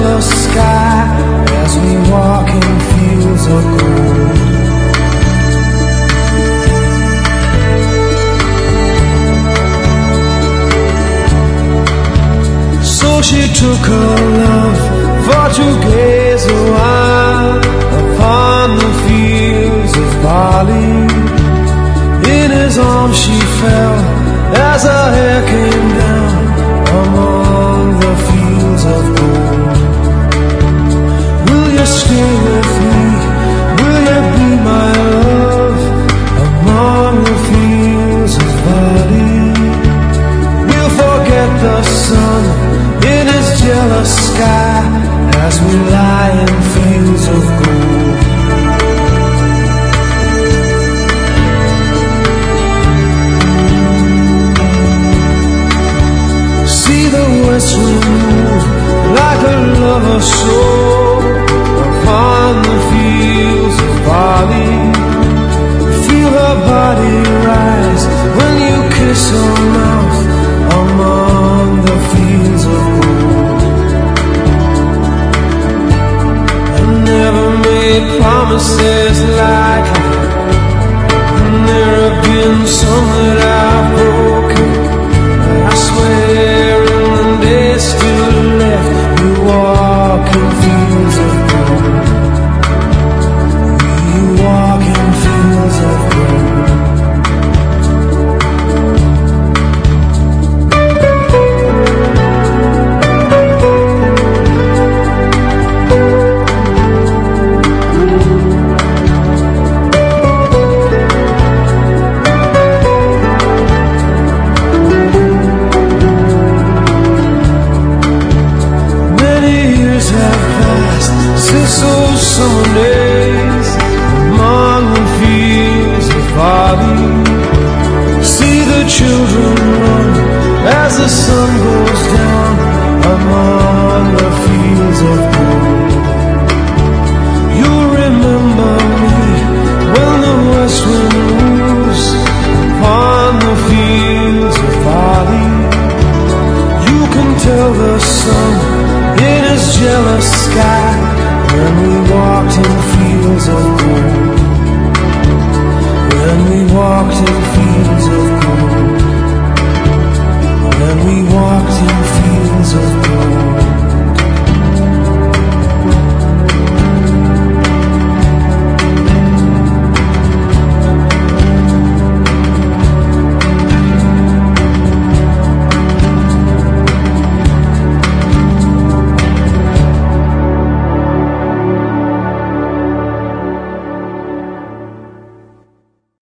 jealous sky as we walk in fields of gold. So she took her love for to gaze a while upon the fields of barley. In his arms she fell as her hair came down among the fields of gold. Will you stay with me? Will you be my love among the fields of barley? We'll forget the sun in his jealous sky as we lie in fields of gold. See the west wind move like a lover's soul upon the fields of barley. Feel her body rise when you kiss her mouth among the fields of gold. I never made promises like that, and there have been some that I've broken. But I swear in the days still left, you walk in fields of gold. You walk in fields of gold. Since those summer days among the fields of barley, see the children run as the sun goes down among the fields of gold. You'll remember me when the west wind moves upon the fields of barley. You can tell the sun in his jealous sky when we walked in fields of gold. When we walked in fields